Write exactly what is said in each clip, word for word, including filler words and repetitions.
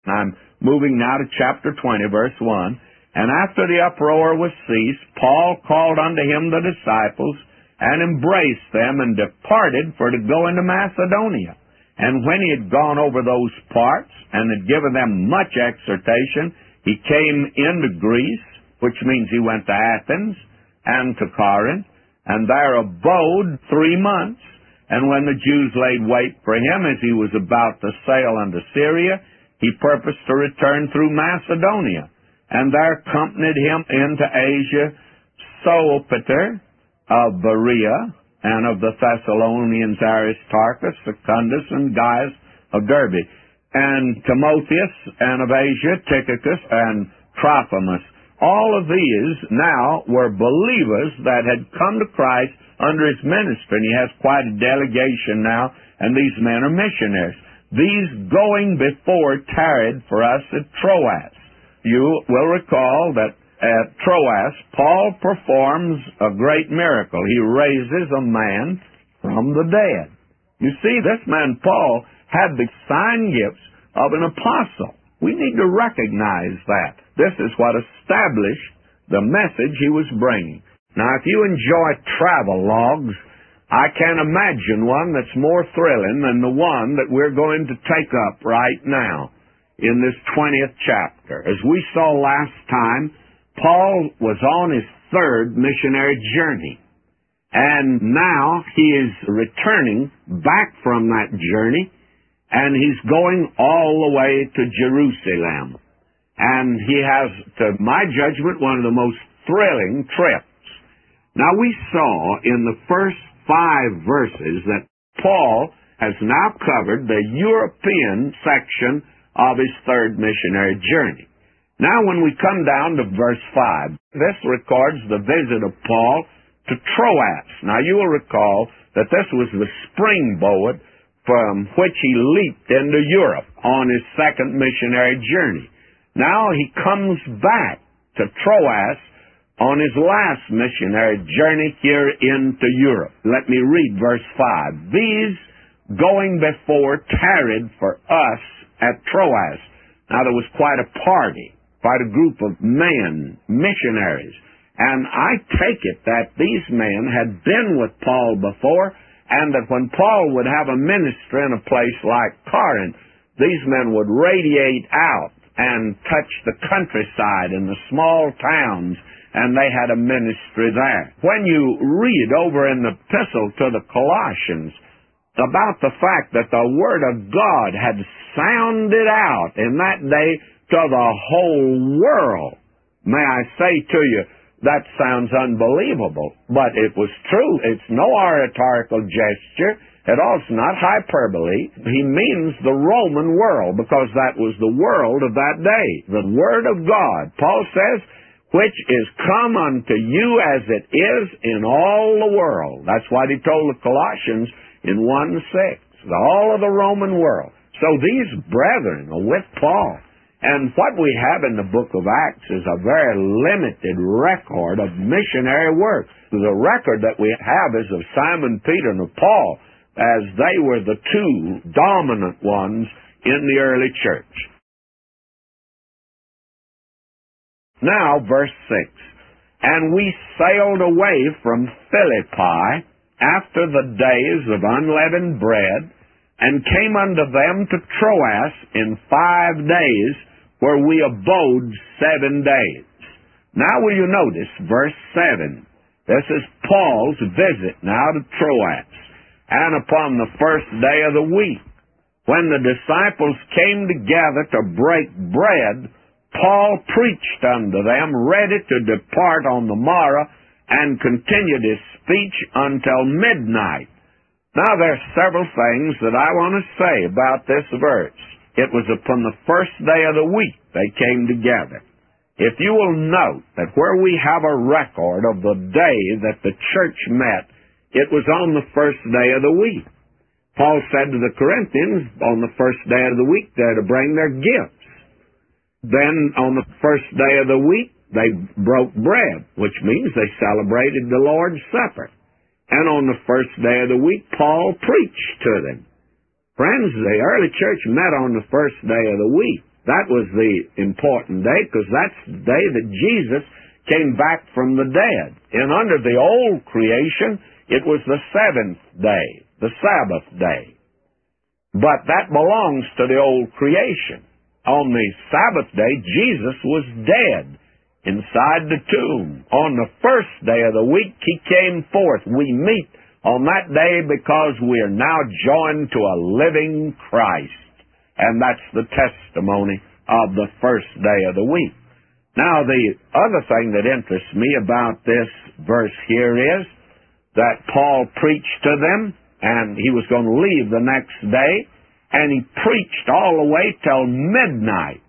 I'm moving now to chapter twenty, verse one. And after the uproar was ceased, Paul called unto him the disciples, and embraced them, and departed for to go into Macedonia. And when he had gone over those parts, and had given them much exhortation, he came into Greece, which means he went to Athens, and to Corinth, and there abode three months. And when the Jews laid wait for him, as he was about to sail unto Syria, he purposed to return through Macedonia. And there accompanied him into Asia Sopater of Berea, and of the Thessalonians Aristarchus, Secundus, and Gaius of Derbe, and Timotheus, and of Asia Tychicus, and Trophimus. All of these now were believers that had come to Christ under his ministry, and he has quite a delegation now, and these men are missionaries. These going before tarried for us at Troas. You will recall that at Troas, Paul performs a great miracle. He raises a man from the dead. You see, this man Paul had the sign gifts of an apostle. We need to recognize that. This is what established the message he was bringing. Now, if you enjoy travel logs, I can't imagine one that's more thrilling than the one that we're going to take up right now in this twentieth chapter. As we saw last time, Paul was on his third missionary journey. And now he is returning back from that journey, and he's going all the way to Jerusalem. And he has, to my judgment, one of the most thrilling trips. Now, we saw in the first five verses that Paul has now covered the European section of his third missionary journey. Now, when we come down to verse five, this records the visit of Paul to Troas. Now, you will recall that this was the springboard from which he leaped into Europe on his second missionary journey. Now he comes back to Troas on his last missionary journey here into Europe. Let me read verse five. These going before tarried for us at Troas. Now there was quite a party, quite a group of men, missionaries. And I take it that these men had been with Paul before, and that when Paul would have a ministry in a place like Corinth, these men would radiate out and touch the countryside and the small towns, and they had a ministry there. When you read over in the epistle to the Colossians about the fact that the Word of God had sounded out in that day to the whole world, may I say to you, that sounds unbelievable, but it was true. It's no oratorical gesture. It also not hyperbole. He means the Roman world, because that was the world of that day. The Word of God, Paul says, which is come unto you as it is in all the world. That's what he told the Colossians in one six, all of the Roman world. So these brethren are with Paul. And what we have in the book of Acts is a very limited record of missionary work. The record that we have is of Simon Peter and of Paul, as they were the two dominant ones in the early church. Now, verse six. And we sailed away from Philippi after the days of unleavened bread, and came unto them to Troas in five days, where we abode seven days. Now will you notice verse seven. This is Paul's visit now to Troas. And upon the first day of the week, when the disciples came together to break bread, Paul preached unto them, ready to depart on the morrow, and continued his speech until midnight. Now there are several things that I want to say about this verse. It was upon the first day of the week they came together. If you will note that where we have a record of the day that the church met, it was on the first day of the week. Paul said to the Corinthians, on the first day of the week, they're to bring their gifts. Then on the first day of the week, they broke bread, which means they celebrated the Lord's Supper. And on the first day of the week, Paul preached to them. Friends, the early church met on the first day of the week. That was the important day, because that's the day that Jesus came back from the dead. And under the old creation, it was the seventh day, the Sabbath day. But that belongs to the old creation. On the Sabbath day, Jesus was dead inside the tomb. On the first day of the week, he came forth. We meet on that day because we are now joined to a living Christ. And that's the testimony of the first day of the week. Now, the other thing that interests me about this verse here is that Paul preached to them, and he was going to leave the next day, and he preached all the way till midnight.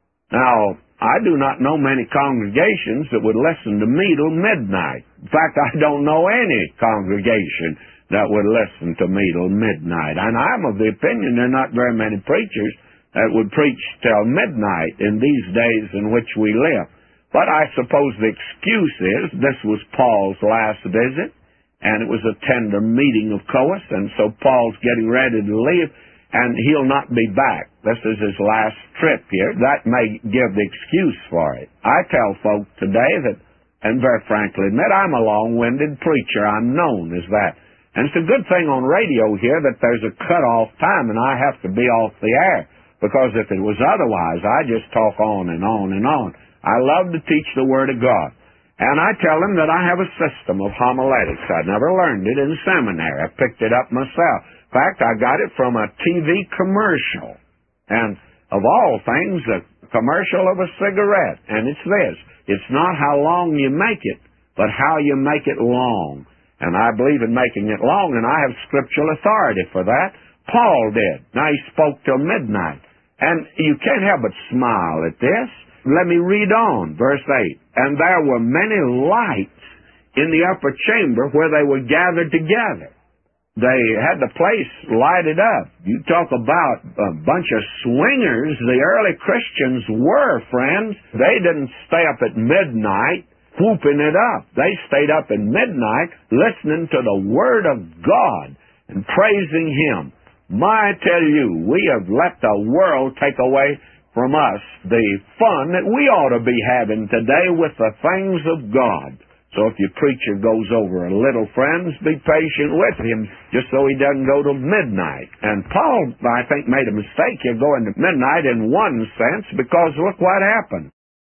Now, I do not know many congregations that would listen to me till midnight. In fact, I don't know any congregation that would listen to me till midnight. And I'm of the opinion there are not very many preachers that would preach till midnight in these days in which we live. But I suppose the excuse is this was Paul's last visit, and it was a tender meeting of course, and so Paul's getting ready to leave, and he'll not be back. This is his last trip here. That may give the excuse for it. I tell folk today that, and very frankly admit, I'm a long-winded preacher. I'm known as that. And it's a good thing on radio here that there's a cut-off time, and I have to be off the air. Because if it was otherwise, I just talk on and on and on. I love to teach the Word of God. And I tell them that I have a system of homiletics. I never learned it in seminary. I picked it up myself. In fact, I got it from a T V commercial. And of all things, a commercial of a cigarette. And it's this. It's not how long you make it, but how you make it long. And I believe in making it long, and I have scriptural authority for that. Paul did. Now, he spoke till midnight. And you can't help but smile at this. Let me read on, verse eight. And there were many lights in the upper chamber where they were gathered together. They had the place lighted up. You talk about a bunch of swingers. The early Christians were, friends. They didn't stay up at midnight whooping it up. They stayed up at midnight listening to the Word of God and praising Him. My, I tell you, we have let the world take away from us the fun that we ought to be having today with the things of God. So if your preacher goes over a little, friends, be patient with him, just so he doesn't go to midnight. And Paul, I think, made a mistake here going to midnight in one sense, because look what happened.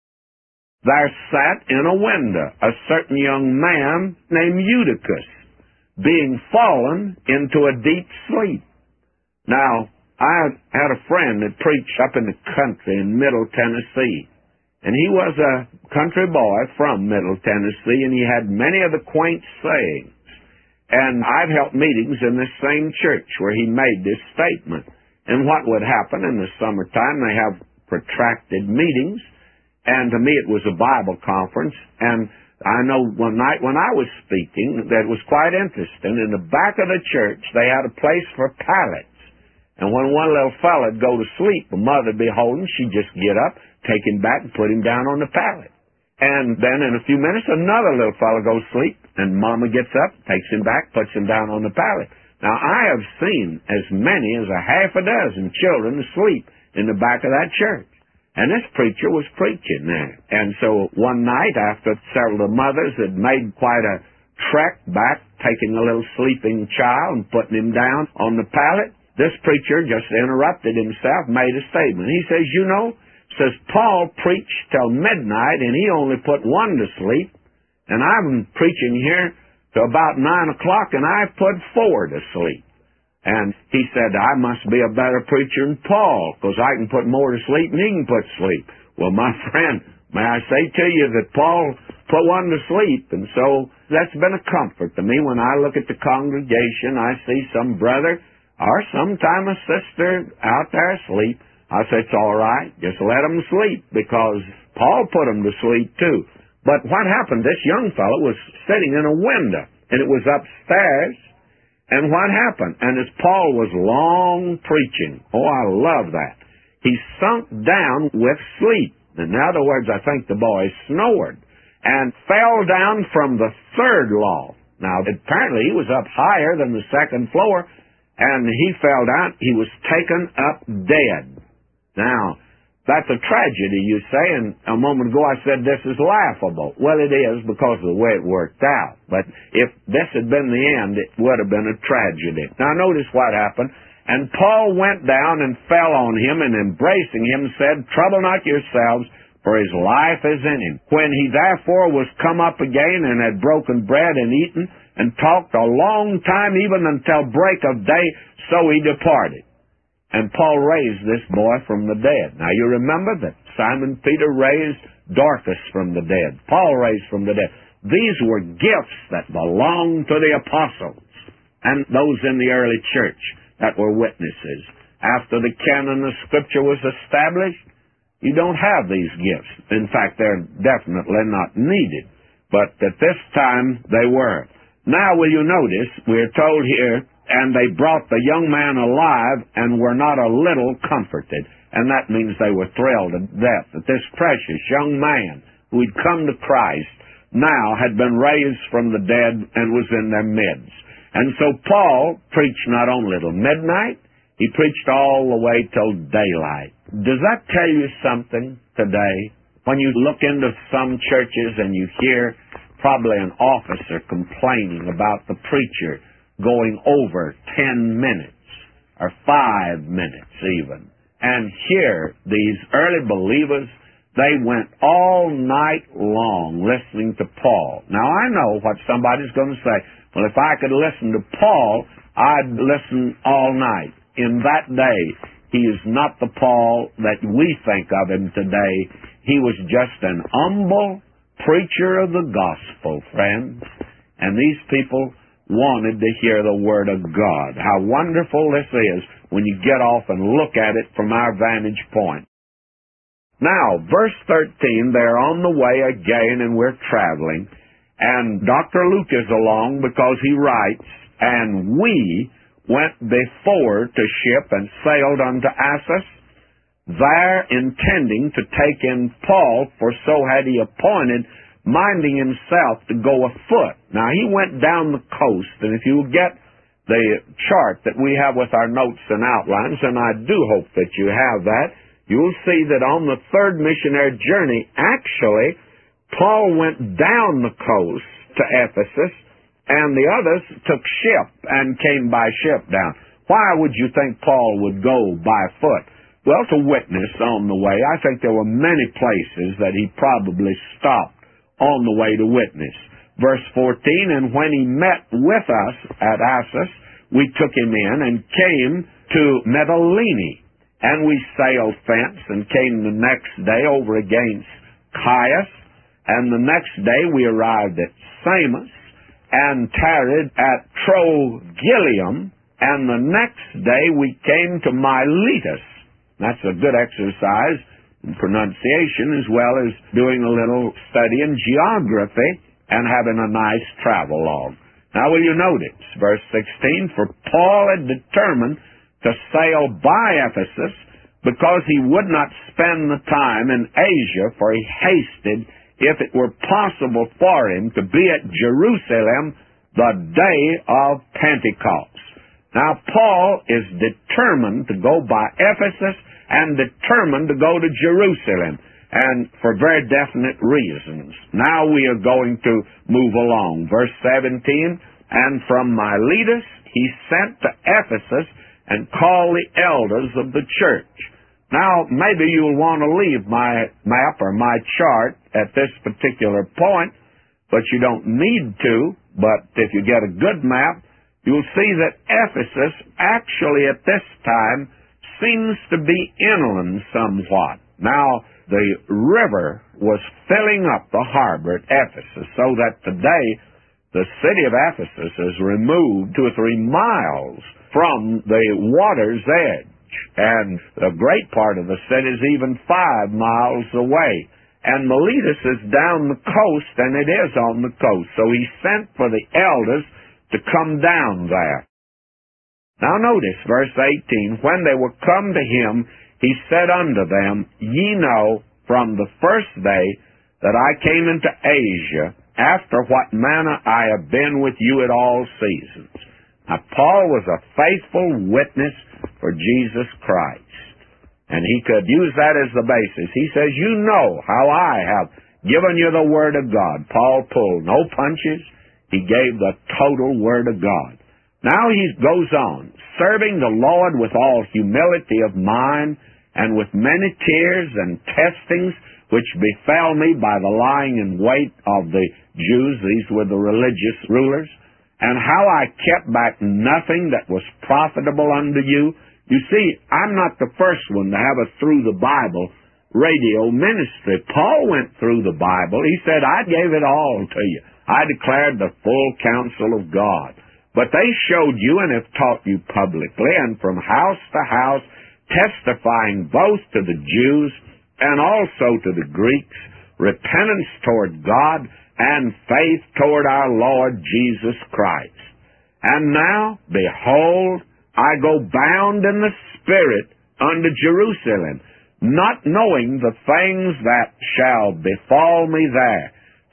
There sat in a window a certain young man named Eutychus, being fallen into a deep sleep. Now, I had a friend that preached up in the country in Middle Tennessee, and he was a country boy from Middle Tennessee, and he had many of the quaint sayings. And I've helped meetings in this same church where he made this statement. And what would happen in the summertime, they have protracted meetings, and to me it was a Bible conference, and I know one night when I was speaking that was quite interesting. In the back of the church, they had a place for pallets. And when one little fella would go to sleep, the mother would be holding, she'd just get up, take him back, and put him down on the pallet. And then in a few minutes, another little fella goes to sleep, and mama gets up, takes him back, puts him down on the pallet. Now, I have seen as many as a half a dozen children asleep in the back of that church. And this preacher was preaching there. And so one night, after several of the mothers had made quite a trek back, taking a little sleeping child and putting him down on the pallet, this preacher just interrupted himself, made a statement. He says, you know, says Paul preached till midnight, and he only put one to sleep. And I'm preaching here to about nine o'clock, and I put four to sleep. And he said, I must be a better preacher than Paul, because I can put more to sleep than he can put to sleep. Well, my friend, may I say to you that Paul put one to sleep, and so that's been a comfort to me. When I look at the congregation, I see some brother or sometime a sister out there asleep. I say, it's all right, just let them sleep, because Paul put them to sleep too. But what happened, this young fellow was sitting in a window, and it was upstairs. And what happened? And as Paul was long preaching, oh, I love that, he sunk down with sleep. In other words, I think the boy snored and fell down from the third loft. Now, apparently he was up higher than the second floor, and he fell down. He was taken up dead. Now, That's a tragedy, you say, and a moment ago I said this is laughable. Well, it is because of the way it worked out. But if this had been the end, it would have been a tragedy. Now notice what happened. And Paul went down and fell on him, and embracing him said, "Trouble not yourselves, for his life is in him." When he therefore was come up again and had broken bread and eaten, and talked a long time, even until break of day, so he departed. And Paul raised this boy from the dead. Now you remember that Simon Peter raised Dorcas from the dead. Paul raised from the dead. These were gifts that belonged to the apostles and those in the early church that were witnesses. After the canon of Scripture was established, you don't have these gifts. In fact, they're definitely not needed. But at this time, they were. Now, will you notice, we're told here, and they brought the young man alive and were not a little comforted. And that means they were thrilled to death that this precious young man who had come to Christ now had been raised from the dead and was in their midst. And so Paul preached not only till midnight, he preached all the way till daylight. Does that tell you something today? When you look into some churches and you hear probably an officer complaining about the preacher going over ten minutes, or five minutes even. And here, these early believers, they went all night long listening to Paul. Now, I know what somebody's going to say. Well, if I could listen to Paul, I'd listen all night. In that day, he is not the Paul that we think of him today. He was just an humble preacher of the gospel, friends. And these people wanted to hear the Word of God. How wonderful this is when you get off and look at it from our vantage point. Now, verse thirteen, they're on the way again and we're traveling. And Doctor Luke is along because he writes, "And we went before to ship and sailed unto Assos, there intending to take in Paul, for so had he appointed, minding himself to go afoot." Now, he went down the coast, and if you get the chart that we have with our notes and outlines, and I do hope that you have that, you'll see that on the third missionary journey, actually, Paul went down the coast to Ephesus, and the others took ship and came by ship down. Why would you think Paul would go by foot? Well, to witness on the way. I think there were many places that he probably stopped on the way to witness. Verse fourteen, "And when he met with us at Assos, we took him in and came to Mytilene. And we sailed thence and came the next day over against Chios. And the next day we arrived at Samos and tarried at Trogyllium. And the next day we came to Miletus." That's a good exercise in pronunciation as well as doing a little study in geography and having a nice travel log. Now will you notice, verse sixteen, "For Paul had determined to sail by Ephesus because he would not spend the time in Asia, for he hasted, if it were possible for him, to be at Jerusalem the day of Pentecost." Now Paul is determined to go by Ephesus and determined to go to Jerusalem, and for very definite reasons. Now we are going to move along. Verse seventeen, "And from Miletus he sent to Ephesus and called the elders of the church." Now, maybe you'll want to leave my map or my chart at this particular point, but you don't need to. But if you get a good map, you'll see that Ephesus actually at this time seems to be inland somewhat. Now, the river was filling up the harbor at Ephesus, so that today the city of Ephesus is removed two or three miles from the water's edge, and a great part of the city is even five miles away. And Miletus is down the coast, and it is on the coast. So he sent for the elders to come down there. Now notice verse eighteen, "When they were come to him, he said unto them, Ye know from the first day that I came into Asia, after what manner I have been with you at all seasons." Now Paul was a faithful witness for Jesus Christ. And he could use that as the basis. He says, you know how I have given you the Word of God. Paul pulled no punches. He gave the total Word of God. Now he goes on, serving the Lord with all humility of mind and with many tears and testings which befell me by the lying in wait of the Jews. These were the religious rulers. And how I kept back nothing that was profitable unto you. You see, I'm not the first one to have a Through the Bible radio ministry. Paul went through the Bible. He said, I gave it all to you. I declared the full counsel of God. But they showed you and have taught you publicly and from house to house, testifying both to the Jews and also to the Greeks, repentance toward God and faith toward our Lord Jesus Christ. And now, behold, I go bound in the Spirit unto Jerusalem, not knowing the things that shall befall me there,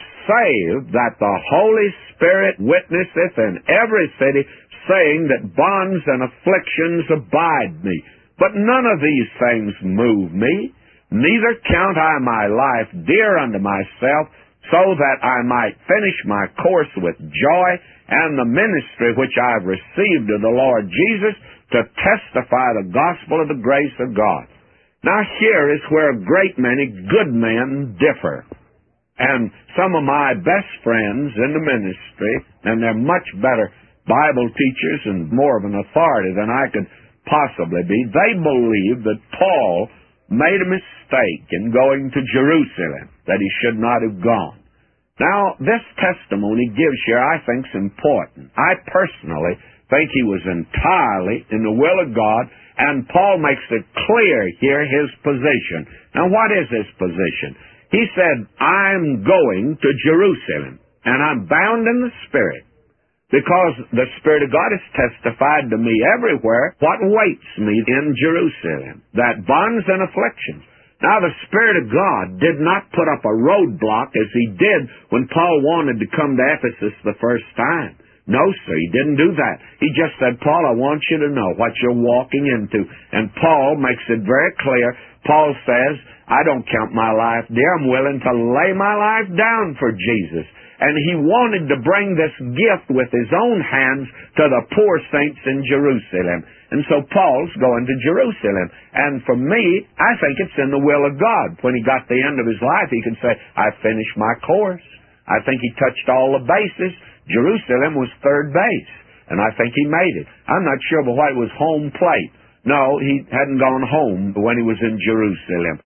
save that the Holy Spirit witnesseth in every city, saying that bonds and afflictions abide me. But none of these things move me, neither count I my life dear unto myself, so that I might finish my course with joy and the ministry which I have received of the Lord Jesus, to testify the gospel of the grace of God. Now here is where a great many good men differ. And some of my best friends in the ministry, and they're much better Bible teachers and more of an authority than I could possibly be, they believe that Paul made a mistake in going to Jerusalem, that he should not have gone. Now, this testimony gives here, I think, is important. I personally think he was entirely in the will of God, and Paul makes it clear here his position. Now, what is his position? He said, I'm going to Jerusalem, and I'm bound in the Spirit, because the Spirit of God has testified to me everywhere what waits me in Jerusalem, that bonds and afflictions. Now, the Spirit of God did not put up a roadblock as he did when Paul wanted to come to Ephesus the first time. No, sir, he didn't do that. He just said, Paul, I want you to know what you're walking into. And Paul makes it very clear. Paul says, I don't count my life dear. I'm willing to lay my life down for Jesus. And he wanted to bring this gift with his own hands to the poor saints in Jerusalem. And so Paul's going to Jerusalem. And for me, I think it's in the will of God. When he got to the end of his life, he can say, I finished my course. I think he touched all the bases. Jerusalem was third base, and I think he made it. I'm not sure, but what it was home plate. No, he hadn't gone home when he was in Jerusalem.